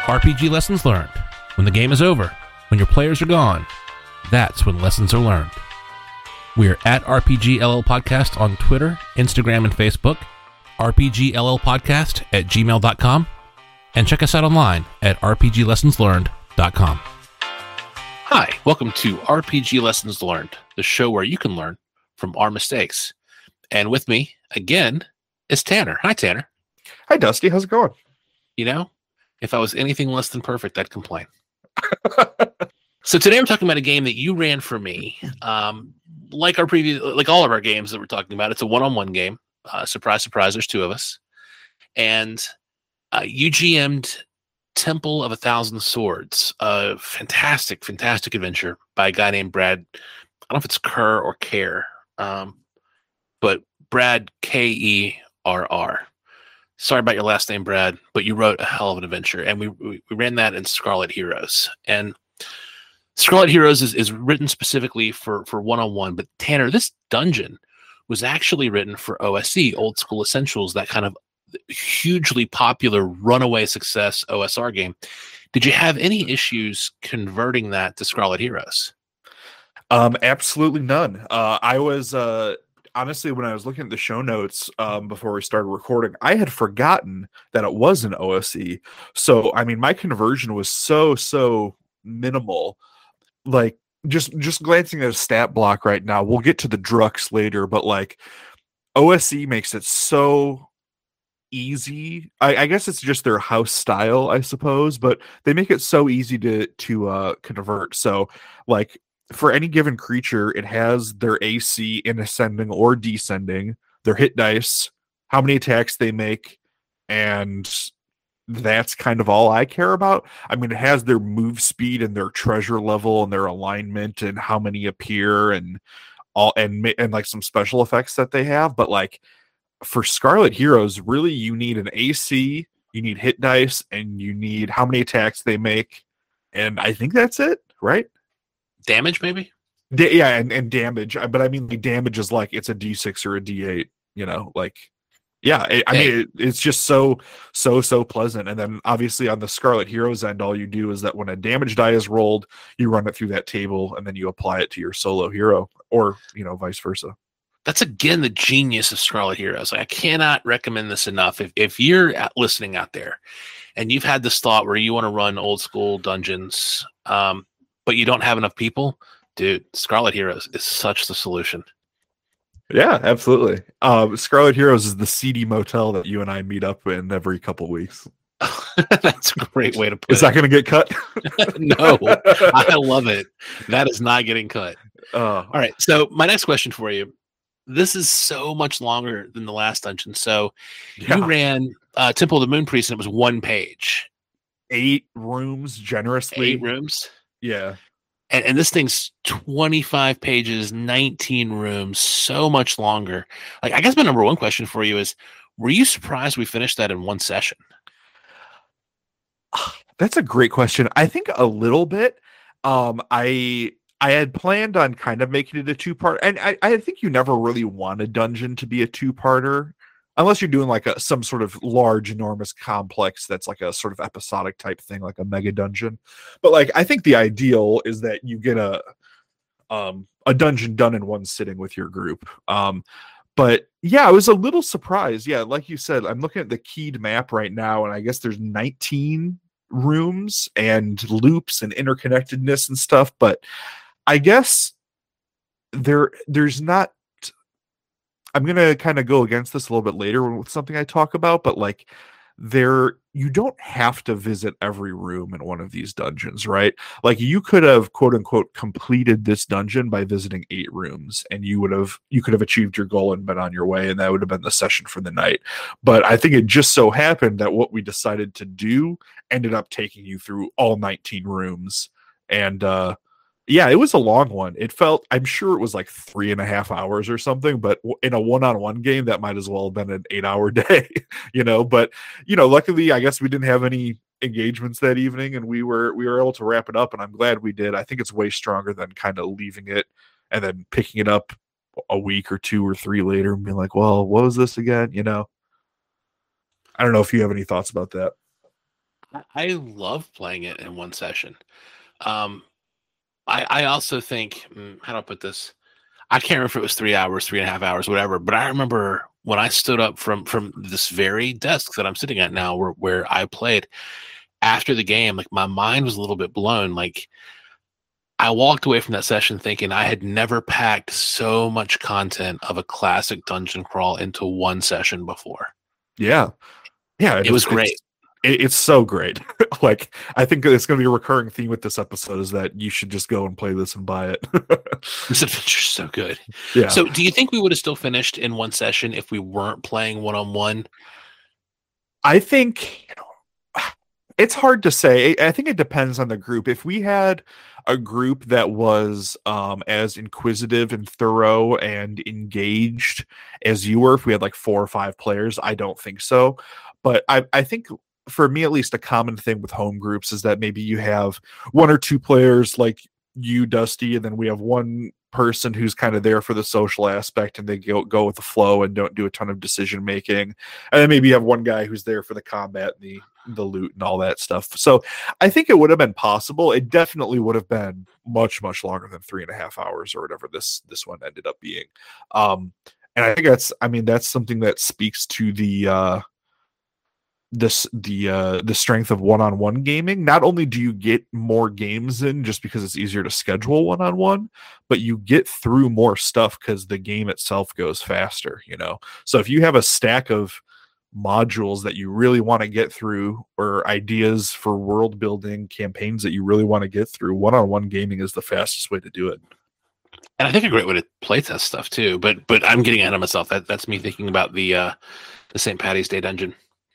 RPG lessons learned. When the game is over, when your players are gone, that's when lessons are learned. We're at RPGLL Podcast on Twitter, Instagram, and Facebook, rpgllpodcast@gmail.com, and check us out online at rpglessonslearned.com. Hi, welcome to RPG Lessons Learned, the show where you can learn from our mistakes. And with me, again, is Tanner. Hi, Tanner. Hi, Dusty. How's it going? You know, if I was anything less than perfect, I'd complain. So today we're talking about a game that you ran for me. Like all of our games that we're talking about, it's a one-on-one game. Surprise, surprise, there's two of us. And you GM'd Temple of a Thousand Swords, a fantastic, fantastic adventure by a guy named Brad. I don't know if it's Kerr or Care, but Brad Kerr. Sorry about your last name, Brad, but you wrote a hell of an adventure, and we ran that in Scarlet Heroes. And Scarlet Heroes is written specifically for one-on-one, but Tanner, this dungeon was actually written for OSE, Old School Essentials, that kind of hugely popular runaway success OSR game. Did you have any issues converting that to Scarlet Heroes? Absolutely none. I was honestly, when I was looking at the show notes before we started recording, I had forgotten that it was an OSE. So, I mean, my conversion was so minimal. Like, just glancing at a stat block right now, we'll get to the Drux later, but like OSE makes it so easy. I guess it's just their house style, I suppose, but they make it so easy to convert. So like for any given creature, it has their AC in ascending or descending, their hit dice, how many attacks they make, and that's kind of all I care about. I mean, it has their move speed and their treasure level and their alignment and how many appear and all and like some special effects that they have, but like for Scarlet Heroes, really you need an AC, you need hit dice, and you need how many attacks they make, and I think that's it, right? Damage, maybe? Yeah, and damage. But I mean, like, damage is like it's a D6 or a D8, you know, like, yeah, I mean, it's just so pleasant. And then obviously on the Scarlet Heroes end, all you do is that when a damage die is rolled, you run it through that table, and then you apply it to your solo hero, or, you know, vice versa. That's, again, the genius of Scarlet Heroes. Like, I cannot recommend this enough. If you're listening out there and you've had this thought where you want to run old school dungeons, but you don't have enough people, dude, Scarlet Heroes is such the solution. Yeah, absolutely. Scarlet Heroes is the seedy motel that you and I meet up in every couple weeks. That's a great way to put it. Is that going to get cut? No, I love it. That is not getting cut. All right. So my next question for you. This is so much longer than the last dungeon. So you ran Temple of the Moon Priest, and it was one page. 8 rooms, generously. 8 rooms? Yeah. And this thing's 25 pages, 19 rooms, so much longer. Like, I guess my number one question for you is, were you surprised we finished that in one session? That's a great question. I think a little bit. I had planned on kind of making it a 2-part, and I think you never really want a dungeon to be a 2-parter, unless you're doing like some sort of large, enormous complex that's like a sort of episodic type thing, like a mega dungeon. But like, I think the ideal is that you get a dungeon done in one sitting with your group. But yeah, I was a little surprised. Yeah, like you said, I'm looking at the keyed map right now, and I guess there's 19 rooms and loops and interconnectedness and stuff, but I guess there's not. I'm gonna kind of go against this a little bit later with something I talk about, but like you don't have to visit every room in one of these dungeons, right? Like you could have quote unquote completed this dungeon by visiting 8 rooms, and you could have achieved your goal and been on your way, and that would have been the session for the night. But I think it just so happened that what we decided to do ended up taking you through all 19 rooms, and yeah, it was a long one. It felt, I'm sure it was like 3.5 hours or something, but in a one-on-one game, that might as well have been an 8-hour day, you know, but, you know, luckily, I guess we didn't have any engagements that evening, and we were able to wrap it up, and I'm glad we did. I think it's way stronger than kind of leaving it and then picking it up a week or 2 or 3 later and being like, well, what was this again? You know, I don't know if you have any thoughts about that. I love playing it in one session. Um, I also think, how do I put this? I can't remember if it was 3 hours, 3.5 hours, whatever. But I remember when I stood up from this very desk that I'm sitting at now, where I played after the game, like my mind was a little bit blown. Like I walked away from that session thinking I had never packed so much content of a classic dungeon crawl into one session before. Yeah, yeah, It was great. it's so great. Like I think it's going to be a recurring theme with this episode is that you should just go and play this and buy it. This adventure's so good. Yeah. So, do you think we would have still finished in one session if we weren't playing one-on-one? I think it's hard to say. I think it depends on the group. If we had a group that was as inquisitive and thorough and engaged as you were, if we had like 4 or 5 players, I don't think so. But I think for me, at least, a common thing with home groups is that maybe you have 1 or 2 players like you, Dusty, and then we have one person who's kind of there for the social aspect and they go with the flow and don't do a ton of decision making, and then maybe you have one guy who's there for the combat and the loot and all that stuff. So I think it would have been possible. It definitely would have been much longer than 3.5 hours or whatever this one ended up being. And I think that's something that speaks to the strength of one-on-one gaming. Not only do you get more games in just because it's easier to schedule one-on-one, but you get through more stuff because the game itself goes faster, so if you have a stack of modules that you really want to get through, or ideas for world building campaigns that you really want to get through, one-on-one gaming is the fastest way to do it. And I think a great way to playtest stuff too. But I'm getting ahead of myself. That's me thinking about the St. Patty's Day dungeon.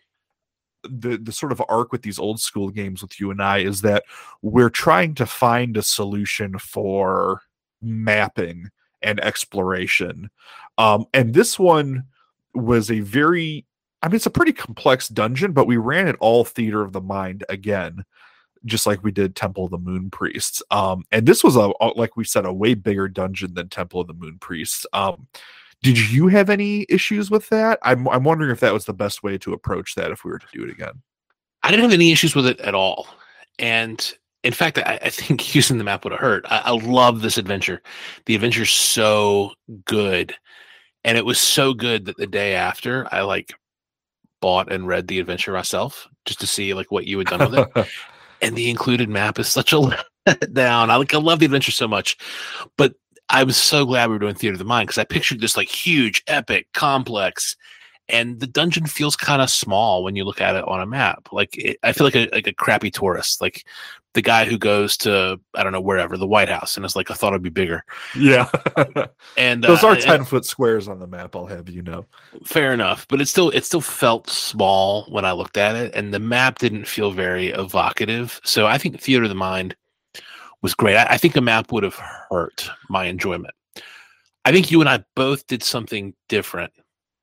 The sort of arc with these old school games with you and I is that we're trying to find a solution for mapping and exploration. And this one was it's a pretty complex dungeon, but we ran it all theater of the mind again, just like we did Temple of the Moon Priests. And this was like we said, a way bigger dungeon than Temple of the Moon Priests. Did you have any issues with that? I'm wondering if that was the best way to approach that if we were to do it again. I didn't have any issues with it at all. And in fact, I think using the map would have hurt. I love this adventure. The adventure's so good. And it was so good that the day after, I bought and read the adventure myself just to see what you had done with it. And the included map is such a letdown. I love the adventure so much. But I was so glad we were doing Theater of the Mind because I pictured this huge, epic, complex, and the dungeon feels kind of small when you look at it on a map. I feel like a crappy tourist, like the guy who goes to, I don't know, wherever, the White House, and it's I thought it'd be bigger. Yeah. And those are 10-foot squares on the map, I'll have you know. Fair enough, but it still felt small when I looked at it, and the map didn't feel very evocative. So I think Theater of the Mind was great. I think a map would have hurt my enjoyment. I think you and I both did something different.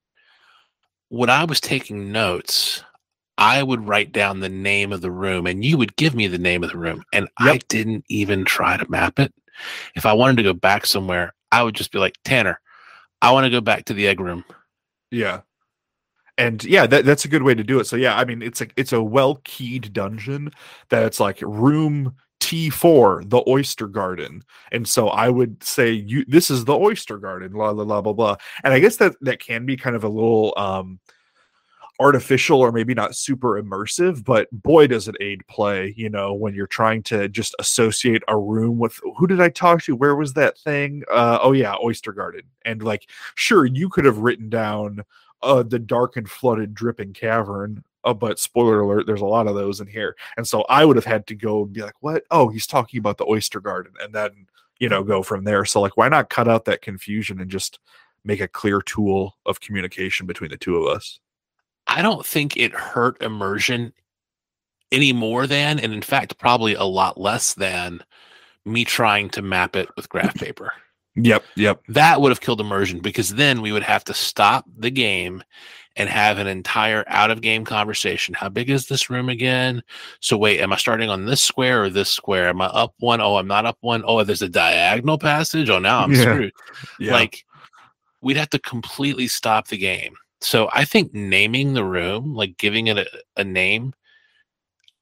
When I was taking notes, I would write down the name of the room and you would give me the name of the room. And yep. I didn't even try to map it. If I wanted to go back somewhere, I would just be like, Tanner, I want to go back to the egg room. Yeah. And yeah, that's a good way to do it. So yeah, I mean, it's a well-keyed dungeon that it's room T4, the Oyster Garden. And so I would say this is the Oyster Garden, blah, blah, blah, blah, blah. And I guess that can be kind of a little artificial or maybe not super immersive, but boy, does it aid play, when you're trying to just associate a room with who did I talk to? Where was that thing? Oh yeah, Oyster Garden. And sure, you could have written down the dark and flooded dripping cavern, but spoiler alert, there's a lot of those in here. And so I would have had to go and be like, what? Oh, he's talking about the Oyster Garden, and then go from there. So why not cut out that confusion and just make a clear tool of communication between the two of us? I don't think it hurt immersion any more than, and in fact probably a lot less than, me trying to map it with graph paper. Yep. That would have killed immersion because then we would have to stop the game and have an entire out-of-game conversation. How big is this room again? So wait, am I starting on this square or this square? Am I up one? Oh, I'm not up one. Oh, there's a diagonal passage. Oh, now I'm screwed. Yeah. We'd have to completely stop the game. So I think naming the room, giving it a name,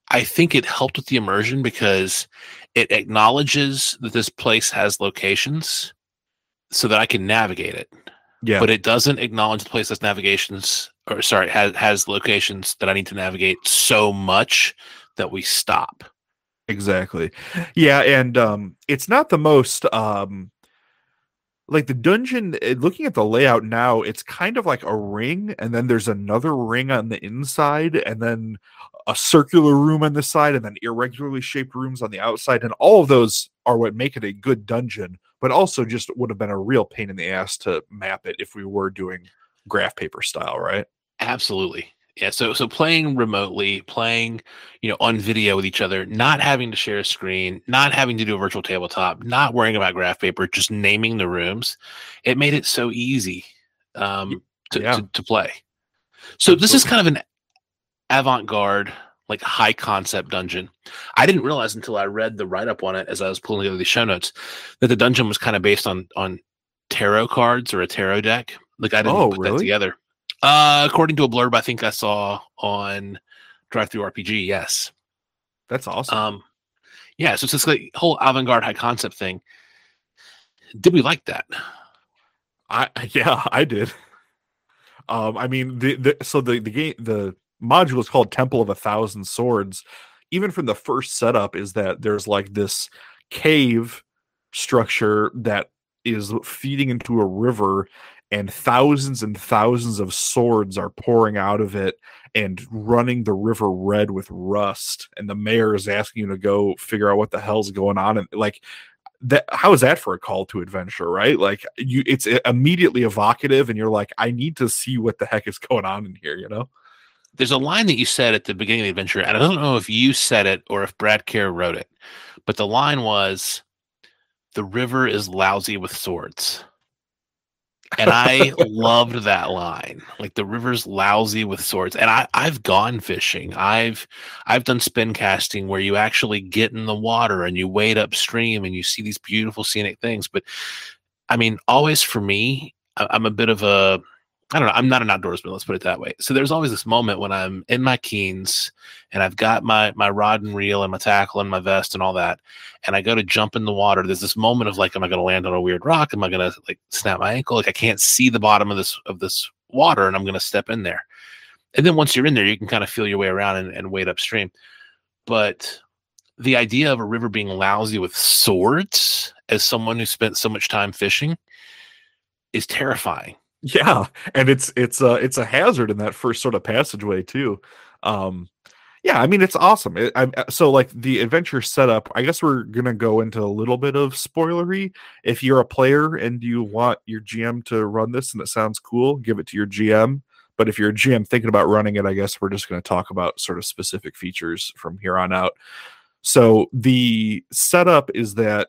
I think it helped with the immersion because it acknowledges that this place has locations so that I can navigate it. Yeah. But it doesn't acknowledge the place has navigations, or sorry, has locations that I need to navigate so much that we stop. Exactly. Yeah, and it's not the most like the dungeon, looking at the layout now, it's kind of like a ring, and then there's another ring on the inside, and then a circular room on the side, and then irregularly shaped rooms on the outside, and all of those are what make it a good dungeon, but also just would have been a real pain in the ass to map it if we were doing graph paper style, right? Absolutely. Yeah, so playing remotely, playing, on video with each other, not having to share a screen, not having to do a virtual tabletop, not worrying about graph paper, just naming the rooms, it made it so easy to play. So this is kind of an avant-garde, like high concept dungeon. I didn't realize until I read the write-up on it as I was pulling together the show notes that the dungeon was kind of based on tarot cards or a tarot deck. Like I didn't put that together. According to a blurb I think I saw on DriveThruRPG, yes. That's awesome. Yeah, so it's this like whole avant-garde high concept thing. Did we like that? I did. I mean, the game, the module is called Temple of 1,000 Swords. Even from the first setup is that there's like this cave structure that is feeding into a river, and thousands of swords are pouring out of it and running the river red with rust. And the mayor is asking you to go figure out what the hell's going on. And like that, how is that for a call to adventure, right? Like it's immediately evocative, and you're like, I need to see what the heck is going on in here, There's a line that you said at the beginning of the adventure, and I don't know if you said it or if Brad Kerr wrote it, but the line was, "The river is lousy with swords." And I loved that line. Like, the river's lousy with swords. And I've gone fishing. I've done spin casting where you actually get in the water and you wade upstream and you see these beautiful scenic things. But I mean, always for me, I'm a bit of a, I don't know, I'm not an outdoorsman, let's put it that way. So there's always this moment when I'm in my Keens and I've got my rod and reel and my tackle and my vest and all that, and I go to jump in the water. There's this moment of like, am I going to land on a weird rock? Am I going to like snap my ankle? Like I can't see the bottom of this water, and I'm going to step in there. And then once you're in there, you can kind of feel your way around and wade upstream. But the idea of a river being lousy with swords, as someone who spent so much time fishing, is terrifying. Yeah, and it's a hazard in that first sort of passageway too. Yeah, I mean, it's awesome. So like the adventure setup, I guess we're gonna go into a little bit of spoilery. If you're a player and you want your GM to run this and it sounds cool, give it to your GM. But if you're a GM thinking about running it, I guess we're just going to talk about sort of specific features from here on out. So the setup is that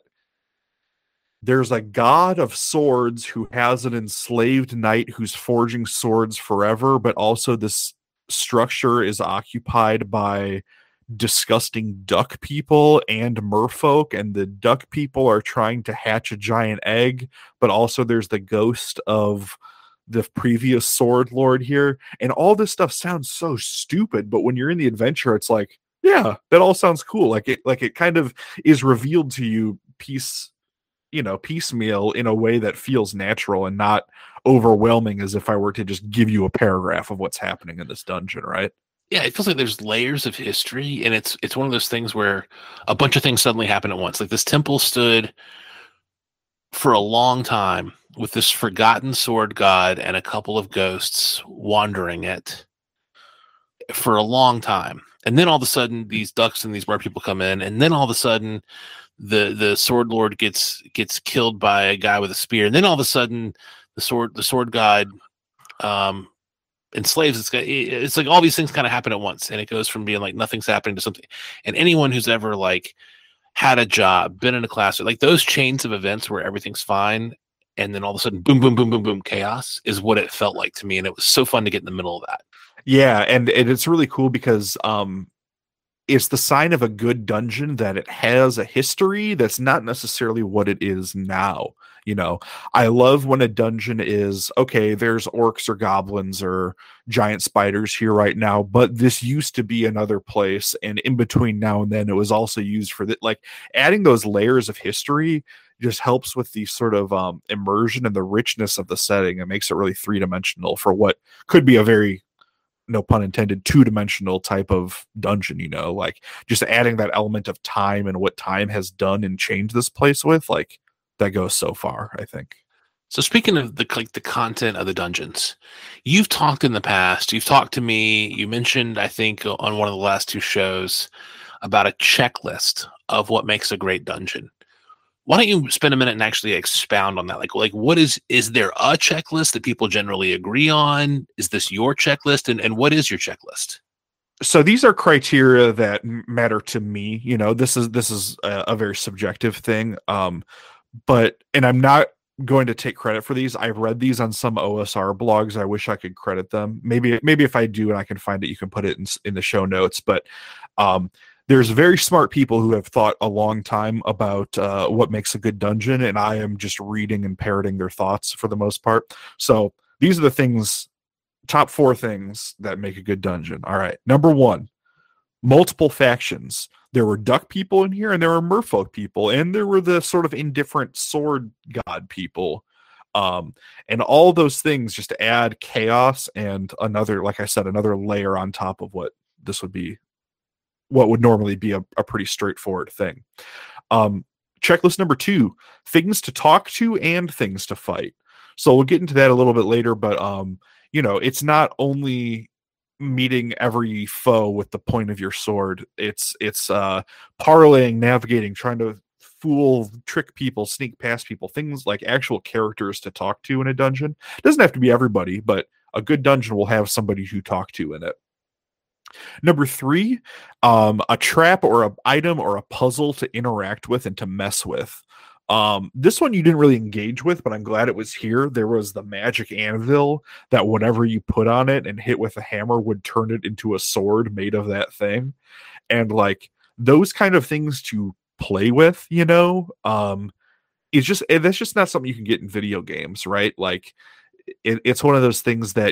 there's a god of swords who has an enslaved knight who's forging swords forever, but also this structure is occupied by disgusting duck people and merfolk, and the duck people are trying to hatch a giant egg, but also there's the ghost of the previous sword lord here, and all this stuff sounds so stupid, but when you're in the adventure, it's like, yeah, that all sounds cool. Like it kind of is revealed to you piecemeal in a way that feels natural and not overwhelming as if I were to just give you a paragraph of what's happening in this dungeon, right? Yeah, it feels like there's layers of history, and it's one of those things where a bunch of things suddenly happen at once. Like this temple stood for a long time with this forgotten sword god and a couple of ghosts wandering it for a long time. And then all of a sudden these ducks and these mer people come in, and then all of a sudden the sword lord gets killed by a guy with a spear, and then all of a sudden the sword god enslaves this guy. It's like all these things kind of happen at once, and it goes from being like nothing's happening to something. And anyone who's ever like had a job, been in a class, like those chains of events where everything's fine, and then all of a sudden boom boom boom boom boom chaos is what it felt like to me, and it was so fun to get in the middle of that. Yeah, and it's really cool because it's the sign of a good dungeon that it has a history that's not necessarily what it is now. You know, I love when a dungeon is okay, there's orcs or goblins or giant spiders here right now, but this used to be another place, and in between now and then it was also used for that. Like adding those layers of history just helps with the sort of immersion and the richness of the setting. It makes it really three-dimensional for what could be a very, no pun intended, two-dimensional type of dungeon. You know, like just adding that element of time and what time has done and changed this place with, like, that goes so far, I think. So speaking of the content of the dungeons, you've talked in the past, you've talked to me, you mentioned, I think, on one of the last two shows about a checklist of what makes a great dungeon. Why don't you spend a minute and actually expound on that? Like what is there a checklist that people generally agree on? Is this your checklist? And what is your checklist? So these are criteria that matter to me. You know, this is a very subjective thing. But I'm not going to take credit for these. I've read these on some OSR blogs. I wish I could credit them. Maybe if I do and I can find it, you can put it in the show notes. But there's very smart people who have thought a long time about what makes a good dungeon, and I am just reading and parroting their thoughts for the most part. So these are the things, top 4 things that make a good dungeon. All right. Number 1, multiple factions. There were duck people in here, and there were merfolk people, and there were the sort of indifferent sword god people. And all those things just add chaos and another, like I said, another layer on top of what this would be, what would normally be a pretty straightforward thing. Checklist number 2, things to talk to and things to fight. So we'll get into that a little bit later, but you know, it's not only meeting every foe with the point of your sword. It's parlaying, navigating, trying to trick people, sneak past people, things like actual characters to talk to in a dungeon. It doesn't have to be everybody, but a good dungeon will have somebody to talk to in it. Number 3, a trap or an item or a puzzle to interact with and to mess with. This one you didn't really engage with, but I'm glad it was here. There was the magic anvil that whatever you put on it and hit with a hammer would turn it into a sword made of that thing. And like those kind of things to play with, you know, that's just not something you can get in video games, right? Like it's one of those things that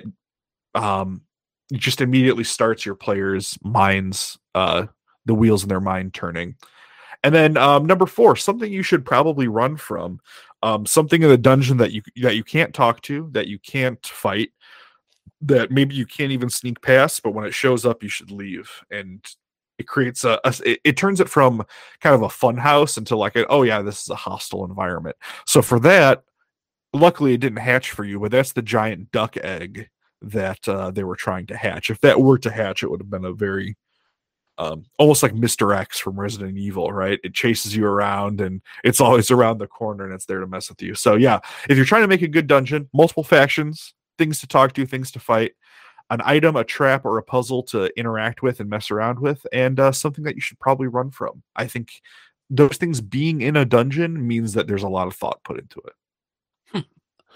just immediately starts your players' minds, the wheels in their mind turning. And then number 4, something you should probably run from, something in the dungeon that you can't talk to, that you can't fight, that maybe you can't even sneak past, but when it shows up, you should leave. And it creates it turns it from kind of a fun house into like, oh yeah, this is a hostile environment. So for that, luckily it didn't hatch for you, but that's the giant duck egg that they were trying to hatch. If that were to hatch, it would have been a very almost like Mr. X from Resident Evil, right? It chases you around and it's always around the corner and it's there to mess with you. So yeah, if you're trying to make a good dungeon, multiple factions, things to talk to, things to fight, an item, a trap, or a puzzle to interact with and mess around with, and something that you should probably run from. I think those things being in a dungeon means that there's a lot of thought put into it.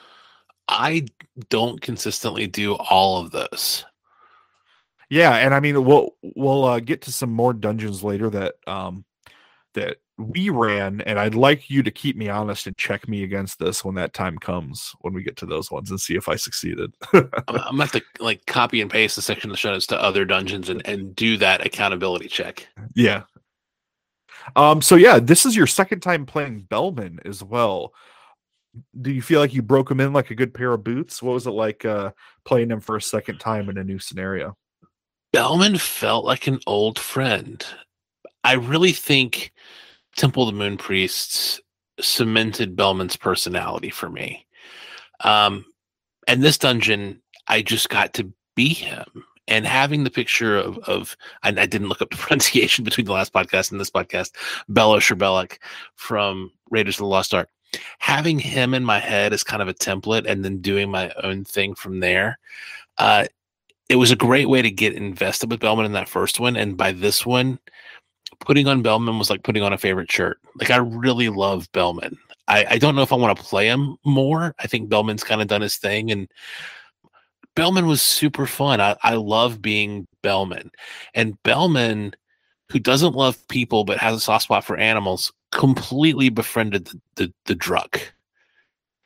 I don't consistently do all of those. Yeah, and I mean we'll get to some more dungeons later that that we ran, and I'd like you to keep me honest and check me against this when that time comes, when we get to those ones, and see if I succeeded. I'm gonna have to like copy and paste the section of the show notes to other dungeons and do that accountability check. Yeah. So yeah, this is your second time playing Bellman as well. Do you feel like you broke him in like a good pair of boots? What was it like playing him for a second time in a new scenario? Bellman felt like an old friend. I really think Temple of the Moon Priests cemented Bellman's personality for me. And this dungeon, I just got to be him. And having the picture of I didn't look up the pronunciation between the last podcast and this podcast, Belos or Belloc from Raiders of the Lost Ark. Having him in my head as kind of a template and then doing my own thing from there. It was a great way to get invested with Bellman in that first one. And by this one, putting on Bellman was like putting on a favorite shirt. Like I really love Bellman. I don't know if I want to play him more. I think Bellman's kind of done his thing. And Bellman was super fun. I love being Bellman. And Bellman, who doesn't love people but has a soft spot for animals, completely befriended the Druck.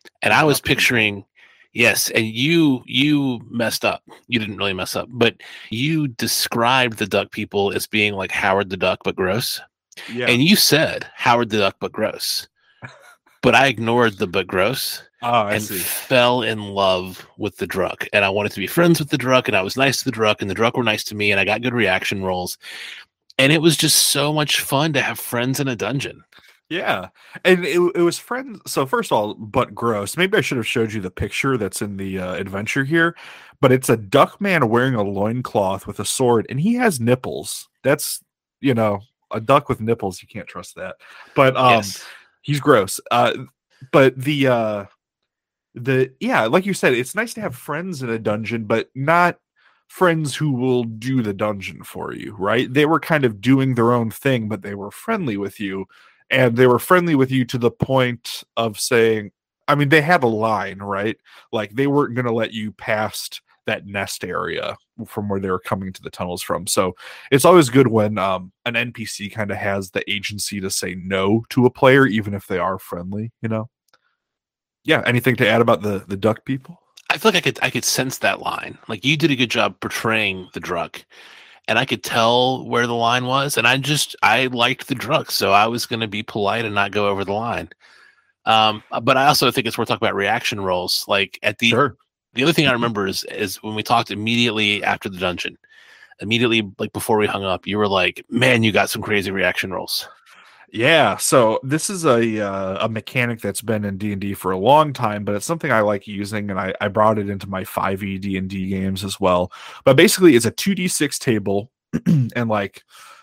And I was picturing, yes, and you messed up. You didn't really mess up, but you described the duck people as being like Howard the Duck, but gross. Yeah. And you said Howard the Duck, but gross. But I ignored the but gross and fell in love with the Druck. And I wanted to be friends with the Druck, and I was nice to the Druck, and the Druck were nice to me, and I got good reaction rolls. And it was just so much fun to have friends in a dungeon. Yeah. And it was friends. So first of all, but gross. Maybe I should have showed you the picture that's in the adventure here. But it's a duck man wearing a loincloth with a sword, and he has nipples. That's, a duck with nipples. You can't trust that. But yes. He's gross. But the like you said, it's nice to have friends in a dungeon, but not friends who will do the dungeon for you, right? They were kind of doing their own thing, but they were friendly with you. And they were friendly with you to the point of saying, I mean, they had a line, right? Like they weren't going to let you past that nest area from where they were coming to the tunnels from. So it's always good when an NPC kind of has the agency to say no to a player, even if they are friendly, Yeah. Anything to add about the duck people? I feel like I could sense that line. Like you did a good job portraying the Druck, and I could tell where the line was. And I liked the Druck, so I was going to be polite and not go over the line. But I also think it's worth talking about reaction rolls. Like the other thing I remember is when we talked immediately after the dungeon, immediately like before we hung up, you were like, "Man, you got some crazy reaction rolls." Yeah, so this is a mechanic that's been in D&D for a long time, but it's something I like using, and I brought it into my 5e D&D games as well. But basically, it's a 2d6 table, and like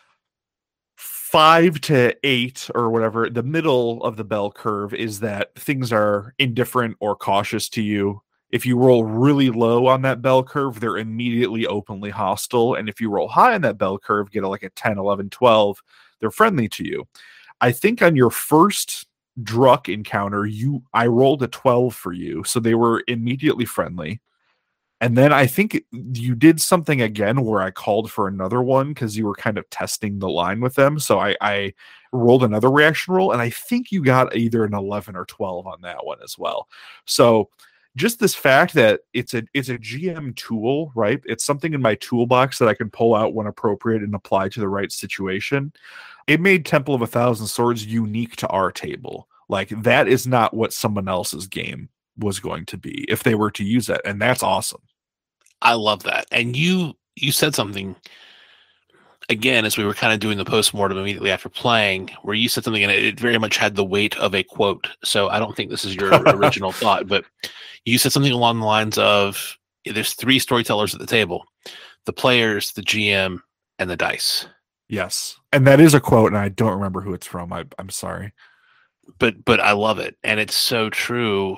5 to 8 or whatever, the middle of the bell curve is that things are indifferent or cautious to you. If you roll really low on that bell curve, they're immediately openly hostile. And if you roll high on that bell curve, get like a 10, 11, 12, they're friendly to you. I think on your first Druck encounter, I rolled a 12 for you, so they were immediately friendly. And then I think you did something again where I called for another one because you were kind of testing the line with them. So I rolled another reaction roll, and I think you got either an 11 or 12 on that one as well. So just this fact that it's a GM tool, right? It's something in my toolbox that I can pull out when appropriate and apply to the right situation. It made Temple of 1,000 Swords unique to our table. Like that is not what someone else's game was going to be if they were to use that, and that's awesome. I love that. And you said something again as we were kind of doing the postmortem immediately after playing, where you said something and it very much had the weight of a quote. So I don't think this is your original thought, but you said something along the lines of there's 3 storytellers at the table: the players, the GM, and the dice. Yes. And that is a quote, and I don't remember who it's from. I'm sorry. But I love it, and it's so true.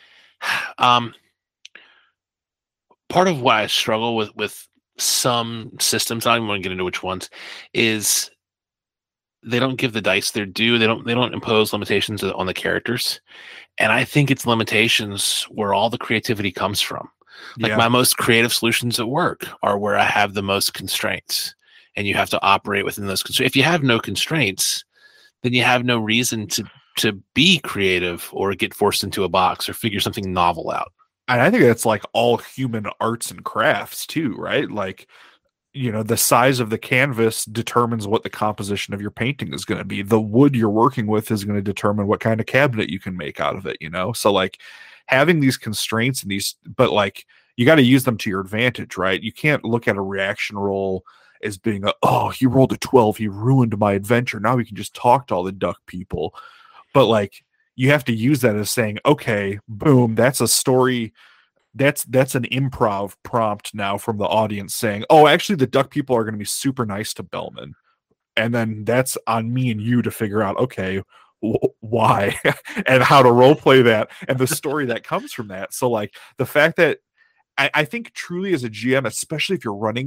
Part of why I struggle with some systems, I don't even want to get into which ones, is they don't give the dice their due. They don't impose limitations on the characters. And I think it's limitations where all the creativity comes from. Like my most creative solutions at work are where I have the most constraints, and you have to operate within those constraints. If you have no constraints, then you have no reason to be creative or get forced into a box or figure something novel out. And I think that's like all human arts and crafts too, right? Like, the size of the canvas determines what the composition of your painting is going to be. The wood you're working with is going to determine what kind of cabinet you can make out of it, So like having these constraints but like you got to use them to your advantage, right? You can't look at a reaction roll as being he rolled a 12, he ruined my adventure. Now we can just talk to all the duck people. But like you have to use that as saying, okay, boom, that's a story. That's an improv prompt now from the audience saying, oh, actually the duck people are going to be super nice to Bellman. And then that's on me and you to figure out, okay, why and how to role play that and the story that comes from that. So like the fact that I think truly as a GM, especially if you're running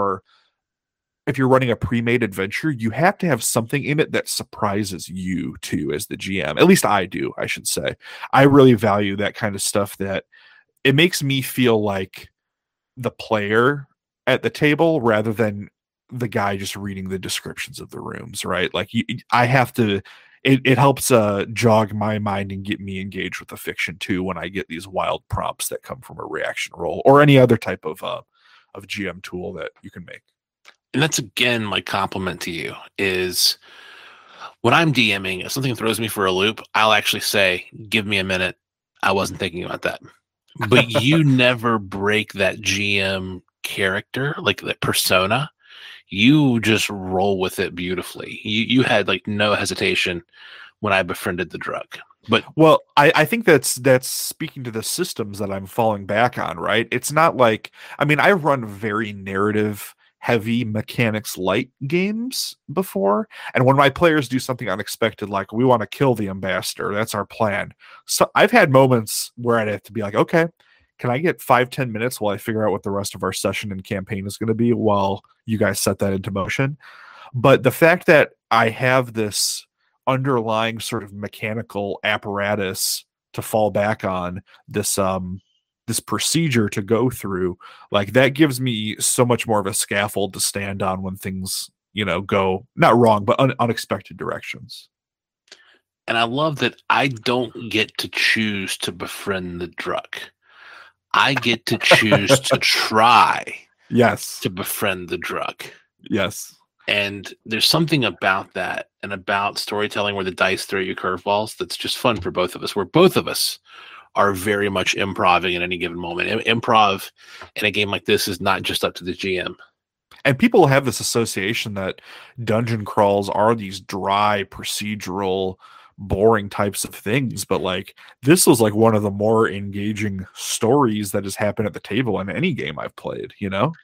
a pre-made adventure, you have to have something in it that surprises you too as the GM. At least I do, I should say. I really value that kind of stuff, that it makes me feel like the player at the table rather than the guy just reading the descriptions of the rooms, right? Like I have to it helps jog my mind and get me engaged with the fiction too when I get these wild prompts that come from a reaction roll or any other type of GM tool that you can make. And that's again my compliment to you is when I'm DMing, if something throws me for a loop, I'll actually say, "Give me a minute. I wasn't thinking about that." But you never break that GM character, like that persona. You just roll with it beautifully. You had like no hesitation when I befriended the drug. But well, I think that's speaking to the systems that I'm falling back on, right? It's not like, I mean, I run very narrative heavy mechanics light games before, and when my players do something unexpected, like we want to kill the ambassador, that's our plan. So I've had moments where I'd have to be like, okay, can I get 5-10 minutes while I figure out what the rest of our session and campaign is going to be while you guys set that into motion? But the fact that I have this underlying sort of mechanical apparatus to fall back on, this this procedure to go through, like that gives me so much more of a scaffold to stand on when things, go not wrong but unexpected directions. And I love that I don't get to choose to befriend the drug. I get to choose to try to befriend the drug. Yes. And there's something about that and about storytelling where the dice throw you curveballs that's just fun for both of us, where both of us are very much improving at any given moment. Improv in a game like this is not just up to the GM. And people have this association that dungeon crawls are these dry, procedural, boring types of things, but like this was like one of the more engaging stories that has happened at the table in any game I've played,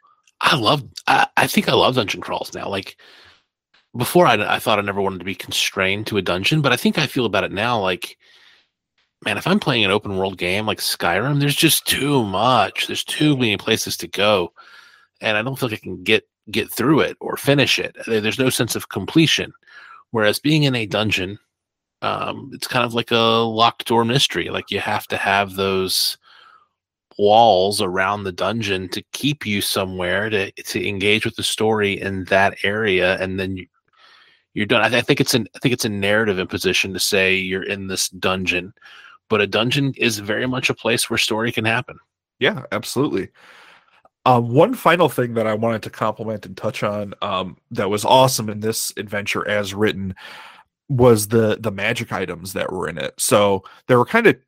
I think I love dungeon crawls now. Like before I thought I never wanted to be constrained to a dungeon, but I think I feel about it now like, man, if I'm playing an open world game like Skyrim, there's just too much. There's too many places to go. And I don't feel like I can get through it or finish it. There's no sense of completion. Whereas being in a dungeon, it's kind of like a locked door mystery. Like you have to have those walls around the dungeon to keep you somewhere to engage with the story in that area, and then you're done. I think it's a narrative imposition to say you're in this dungeon, but a dungeon is very much a place where story can happen. Yeah, absolutely. One final thing that I wanted to compliment and touch on that was awesome in this adventure as written was the magic items that were in it. So there were kind of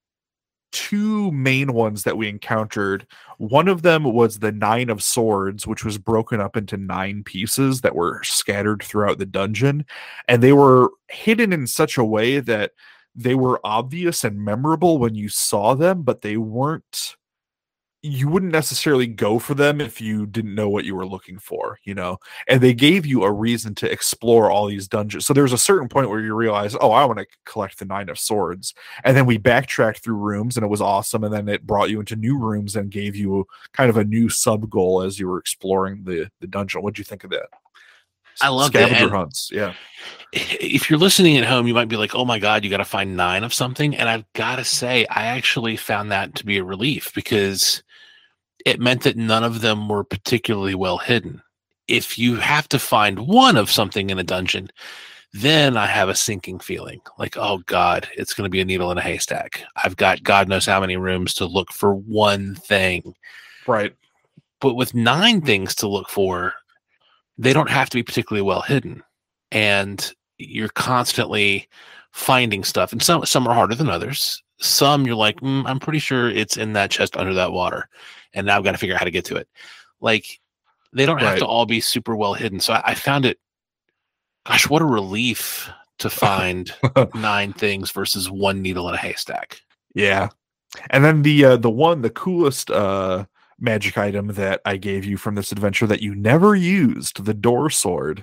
two main ones that we encountered. One of them was the 9 of Swords, which was broken up into 9 pieces that were scattered throughout the dungeon, and they were hidden in such a way that they were obvious and memorable when you saw them, but they weren't, you wouldn't necessarily go for them if you didn't know what you were looking for, and they gave you a reason to explore all these dungeons. So there's a certain point where you realize, oh, I want to collect the 9 of Swords. And then we backtracked through rooms and it was awesome. And then it brought you into new rooms and gave you kind of a new sub goal as you were exploring the dungeon. What'd you think of that? I love scavenger hunts. Yeah. If you're listening at home, you might be like, oh my God, you got to find 9 of something. And I've got to say, I actually found that to be a relief because it meant that none of them were particularly well hidden. If you have to find 1 of something in a dungeon, then I have a sinking feeling like, oh God, it's going to be a needle in a haystack. I've got God knows how many rooms to look for one thing. Right. But with 9 things to look for, they don't have to be particularly well hidden. And you're constantly finding stuff. And some are harder than others. Some you're like, I'm pretty sure it's in that chest under that water. And now I've got to figure out how to get to it. Like, they don't have to all be super well hidden. So I found it, gosh, what a relief to find 9 things versus 1 needle in a haystack. Yeah. And then the coolest magic item that I gave you from this adventure that you never used, the door sword.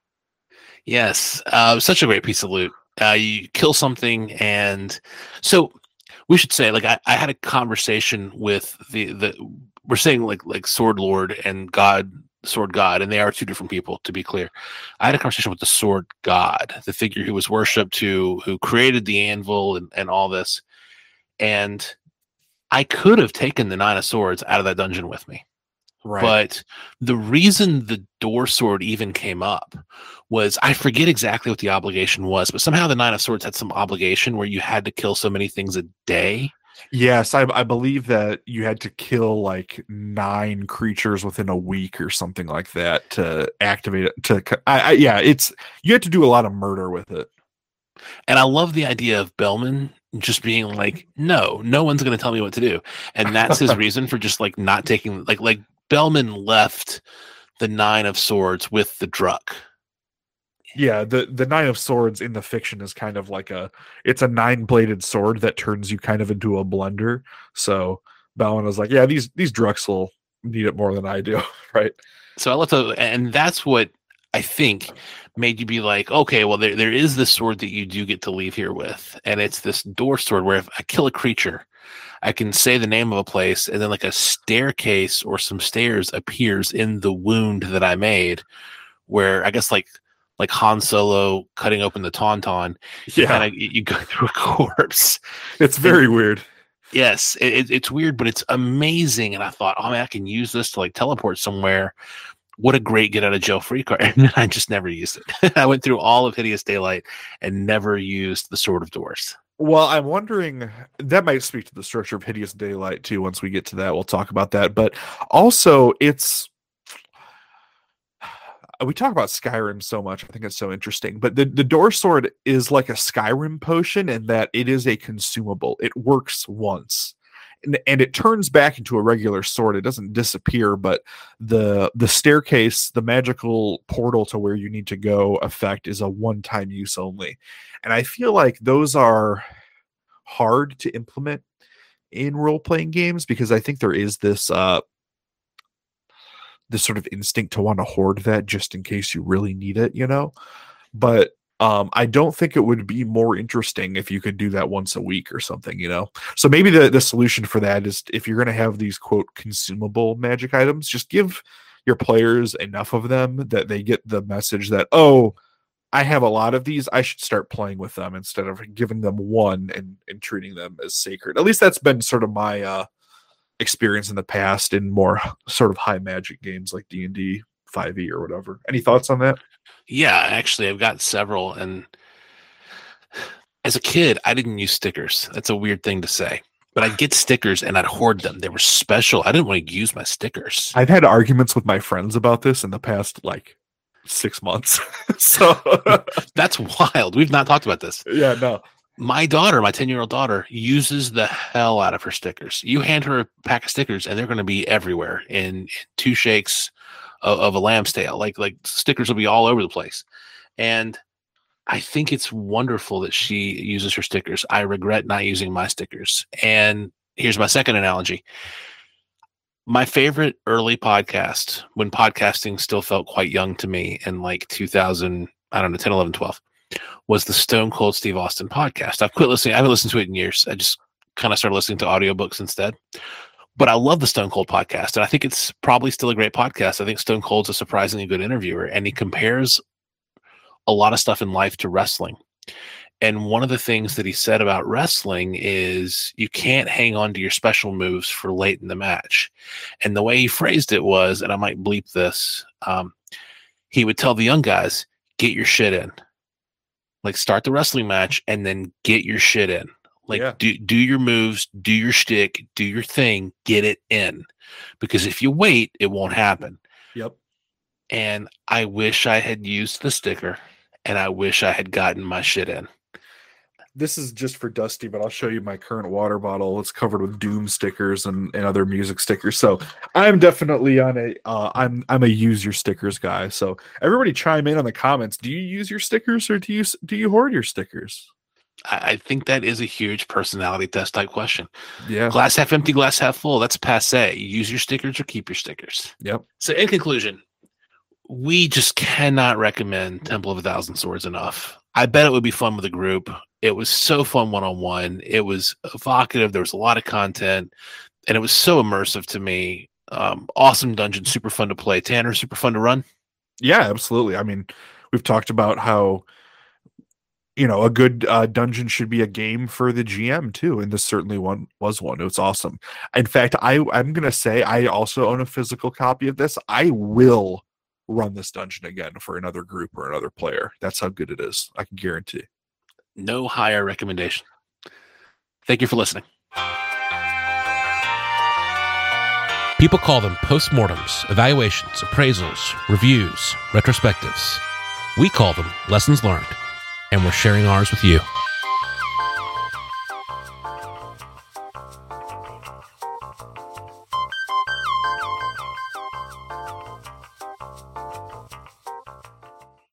Yes. Such a great piece of loot. You kill something, and so we should say, like, I had a conversation with we're saying like Sword Lord and God, Sword God, and they are 2 different people, to be clear. I had a conversation with the Sword God, the figure who was worshipped, who created the anvil and all this. And I could have taken the 9 of Swords out of that dungeon with me. Right. But the reason the door sword even came up was, I forget exactly what the obligation was, but somehow the Nine of Swords had some obligation where you had to kill so many things a day. Yes, I believe that you had to kill like 9 creatures within a week or something like that to activate it. Yeah, it's you had to do a lot of murder with it. And I love the idea of Bellman just being like, no one's going to tell me what to do. And that's his reason for just like not taking, like Bellman left the Nine of Swords with the Druck. Yeah, the Nine of Swords in the fiction is kind of like it's a 9-bladed sword that turns you kind of into a blender. So Bellman was like, yeah, these Drucks will need it more than I do, right? So I left and that's what I think made you be like, okay, well, there is this sword that you do get to leave here with, and it's this door sword where if I kill a creature, I can say the name of a place, and then like a staircase or some stairs appears in the wound that I made, where I guess like Han Solo cutting open the Tauntaun, Yeah, you go through a corpse. it's very weird. Yes, it's weird, but it's amazing. And I thought, oh man, I can use this to like teleport somewhere. What a great get out of jail free card. And I just never used it. I went through all of Hideous Daylight and never used the Sword of Doors. Well, I'm wondering, that might speak to the structure of Hideous Daylight too. Once we get to that, we'll talk about that. But also, we talk about Skyrim so much. I think it's so interesting. But the door sword is like a Skyrim potion in that it is a consumable. It works once. And it turns back into a regular sword. It doesn't disappear, but the staircase, the magical portal to where you need to go effect is a one-time use only. And I feel like those are hard to implement in role-playing games because I think there is this sort of instinct to want to hoard that just in case you really need it, But I don't think it would be more interesting if you could do that once a week or something, So maybe the solution for that is, if you're going to have these quote consumable magic items, just give your players enough of them that they get the message that, oh, I have a lot of these, I should start playing with them instead of giving them one and treating them as sacred. At least that's been sort of my experience in the past in more sort of high magic games like D&D 5e or whatever. Any thoughts on that? Yeah, actually, I've got several. And as a kid, I didn't use stickers. That's a weird thing to say. But I'd get stickers and I'd hoard them. They were special. I didn't want to use my stickers. I've had arguments with my friends about this in the past, 6 months. So that's wild. We've not talked about this. Yeah, no. My daughter, my 10-year-old daughter, uses the hell out of her stickers. You hand her a pack of stickers and they're going to be everywhere in 2 shakes of a lamb's tail. Like stickers will be all over the place. And I think it's wonderful that she uses her stickers. I regret not using my stickers. And here's my second analogy. My favorite early podcast, when podcasting still felt quite young to me in 2000, I don't know, 10, 11, 12, was the Stone Cold Steve Austin podcast. I've quit listening. I haven't listened to it in years. I just kind of started listening to audiobooks instead. But I love the Stone Cold podcast, and I think it's probably still a great podcast. I think Stone Cold's a surprisingly good interviewer, and he compares a lot of stuff in life to wrestling. And one of the things that he said about wrestling is you can't hang on to your special moves for late in the match. And the way he phrased it was, and I might bleep this, he would tell the young guys, get your shit in. Like, start the wrestling match and then get your shit in. Like, yeah. do your moves, do your shtick, do your thing, get it in. Because if you wait, it won't happen. Yep. And I wish I had used the sticker, and I wish I had gotten my shit in. This is just for Dusty, but I'll show you my current water bottle. It's covered with Doom stickers and other music stickers. So I'm definitely on I'm a use your stickers guy. So everybody chime in on the comments. Do you use your stickers or do you hoard your stickers? I think that is a huge personality test type question. Yeah. Glass half empty, glass half full. That's passe. Use your stickers or keep your stickers. Yep. So in conclusion, we just cannot recommend Temple of a Thousand Swords enough. I bet it would be fun with a group. It was so fun one-on-one. It was evocative. There was a lot of content, and it was so immersive to me. Awesome dungeon, super fun to play. Tanner, super fun to run? Yeah, absolutely. I mean, we've talked about how a good dungeon should be a game for the GM too, and this certainly was one. It's awesome. In fact, I'm gonna say I also own a physical copy of this. I will run this dungeon again for another group or another player. That's how good it is. I can guarantee. No higher recommendation. Thank you for listening. People call them postmortems, evaluations, appraisals, reviews, retrospectives. We call them lessons learned, and we're sharing ours with you.